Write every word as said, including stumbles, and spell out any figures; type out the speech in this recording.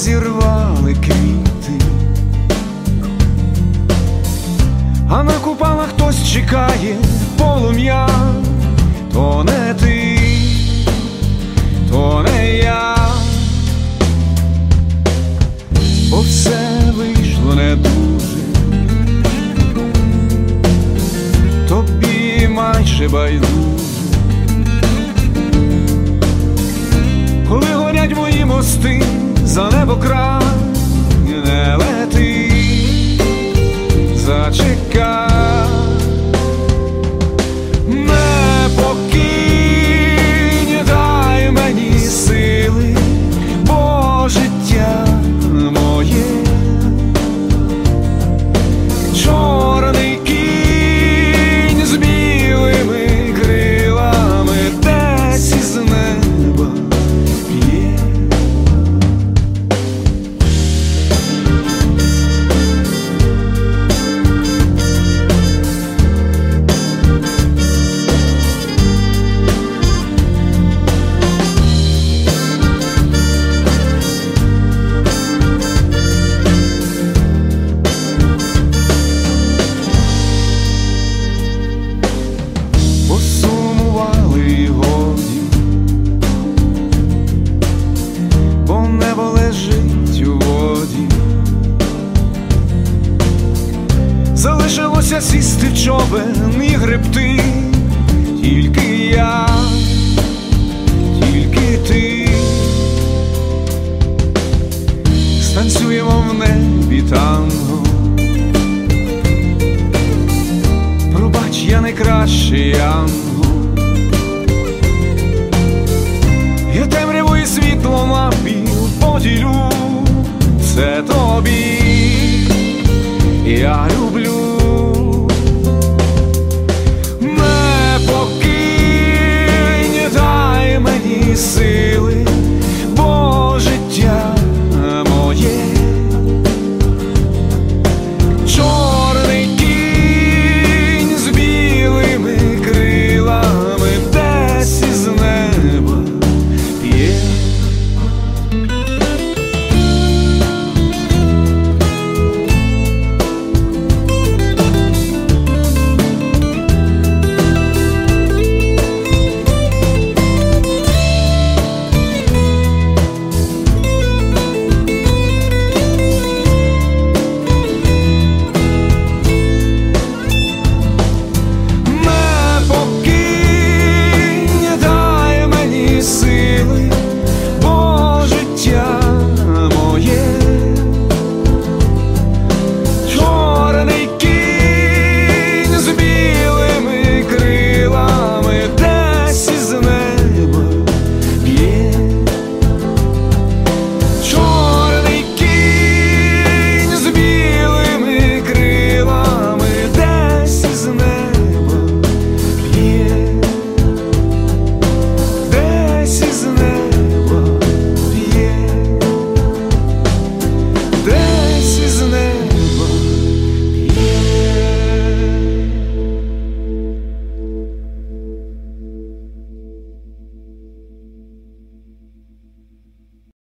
зірвали квіти, а на купалах хтось чекає полум'я. То не ти, то не я, бо все вийшло не дуже, тобі майже байдуже. Коли горять мої мости, за небо край не лети, зачекай. Не покинь, дай мені сили, бо життя моє чорний кінь з білими крилами десь із неба п'є. Посумували й годі, бо небо лежить у воді. Залишилося сісти в човен і гребти, тільки я, тільки ти. Станцюємо в небі танго. Пробач, я найкращий ангел. Я темряву і світло напів поділю, це тобі я люблю. Не покинь, дай мені сили,